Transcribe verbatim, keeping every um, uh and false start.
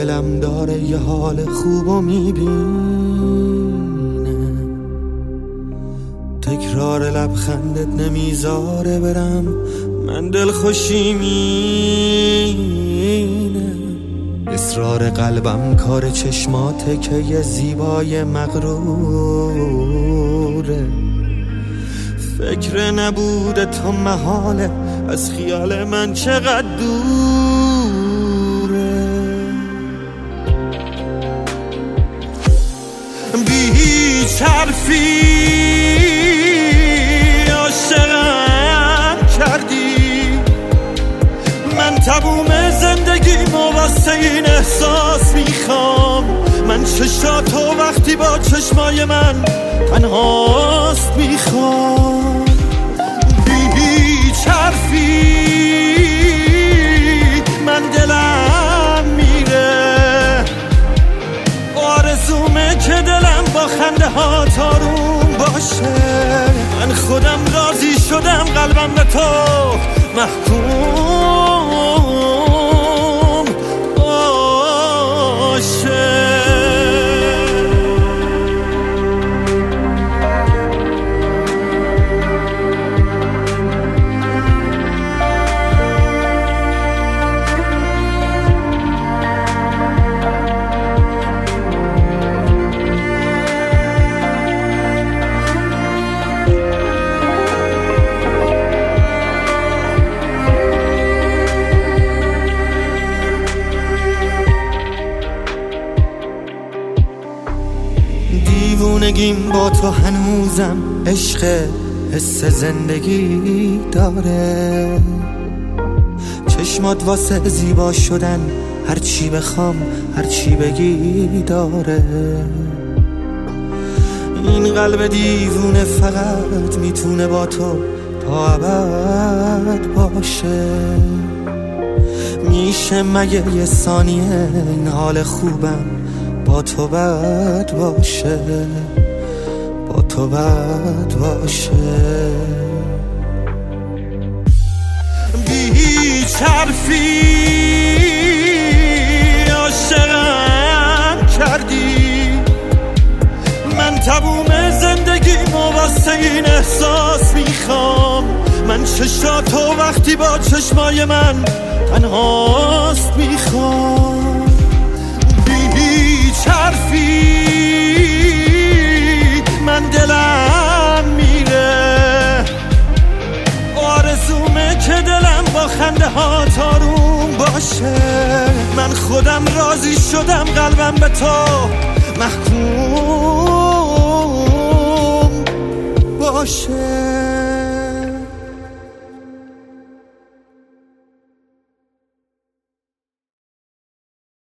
دلم داره یه حال خوبو میبینه، تکرار لبخندت نمیذاره برم، من دل خوشی مینه، اصرار قلبم کار چشماته که یه زیبای مغروره، فکر نبوده تو محاله از خیال من چقدر دوره، بی حرفی عاشقم کردی، من تموم زندگیمو واسه این احساس میخوام، من چشاتو وقتی با چشمای من تنهاست میخوام، بی حرفی من دلم میره، آرزومه که دلم با خنده ها تاروم باشه، من خودم راضی شدم قلبم به تو محکوم باشه. دیوونگیم با تو هنوزم عشق حس زندگی داره، چشمات واسه زیبا شدن هر چی بخوام هر چی بگی داره، این قلب دیوونه فقط میتونه با تو تا ابد باشه، میشه مگه یه ثانیه این حال خوبم با تو بد باشه، با تو بد باشه، بی حرفی عاشقم کردی، من تموم زندگیمو واسه این احساس میخوام، من چشاتو وقتی با چشمای من تنهاست میخوام، حرفی من دلم میره، آرزومه که دلم با خنده ها تاروم باشه، من خودم راضی شدم قلبم به تو محکوم باشه.